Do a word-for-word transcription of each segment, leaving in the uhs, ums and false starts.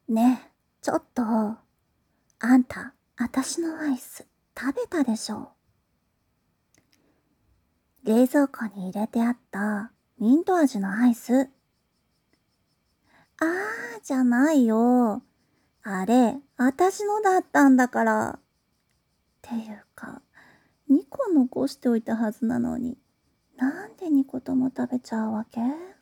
ねえ、ちょっと、あんた、あたしのアイス、食べたでしょ。冷蔵庫に入れてあったミント味のアイス。あーじゃないよ。あれ、あたしのだったんだから。っていうか、にこ残しておいたはずなのに、なんでにことも食べちゃうわけ？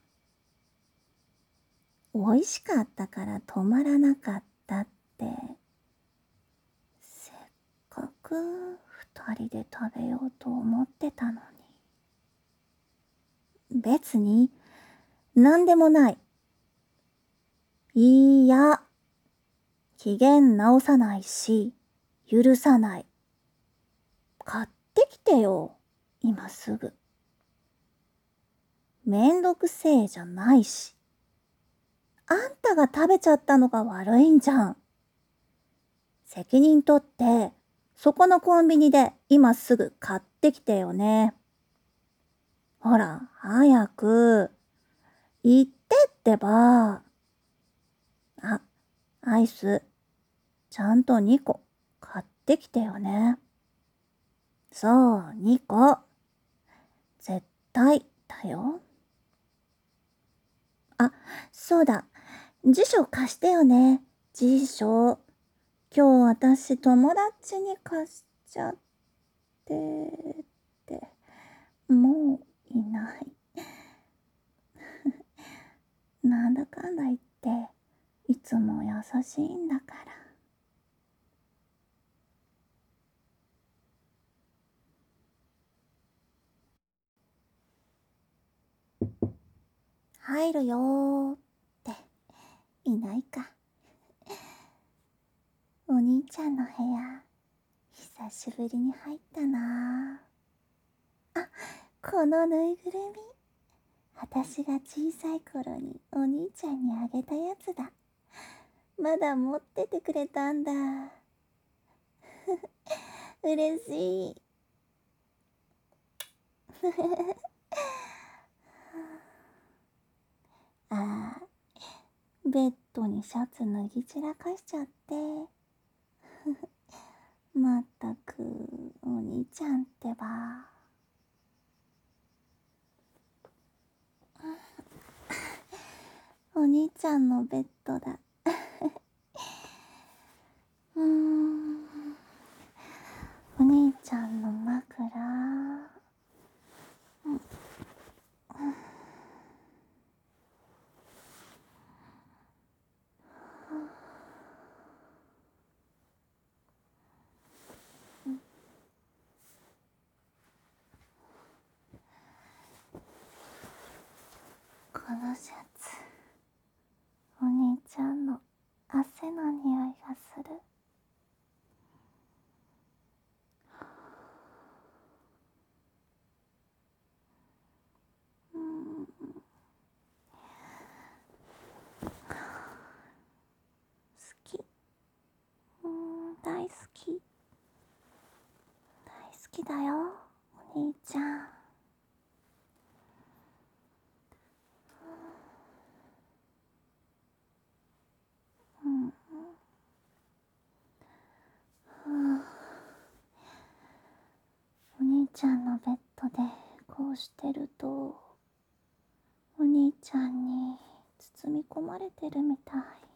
美味しかったから止まらなかったって。せっかく二人で食べようと思ってたのに。別に、なんでもない。いいや、機嫌直さないし、許さない。買ってきてよ、今すぐ。めんどくせえじゃないし。あんたが食べちゃったのが悪いんじゃん。責任取って、そこのコンビニで今すぐ買ってきてよね。ほら、早く。言ってってば。あ、アイス、ちゃんとにこ買ってきてよね。そう、にこ。絶対だよ。あ、そうだ。辞書貸してよね。辞書。今日私友達に貸しちゃってって、もういない。なんだかんだ言って、いつも優しいんだから。入るよーって、いないか。お兄ちゃんの部屋、久しぶりに入ったなあ。あ、このぬいぐるみ。私が小さい頃にお兄ちゃんにあげたやつだ。まだ持っててくれたんだ。嬉しい。ああ、ベッドにシャツ脱ぎ散らかしちゃって。まったく、お兄ちゃんってば。お兄ちゃんのベッドだ。うーん。お兄ちゃんの枕。うん、このシャツ、お兄ちゃんの汗の匂いがする。うん、好き。うん、大好き。大好きだよ、お兄ちゃん。うん、うん、お兄ちゃんのベッドでこうしてると、お兄ちゃんに包み込まれてるみたい。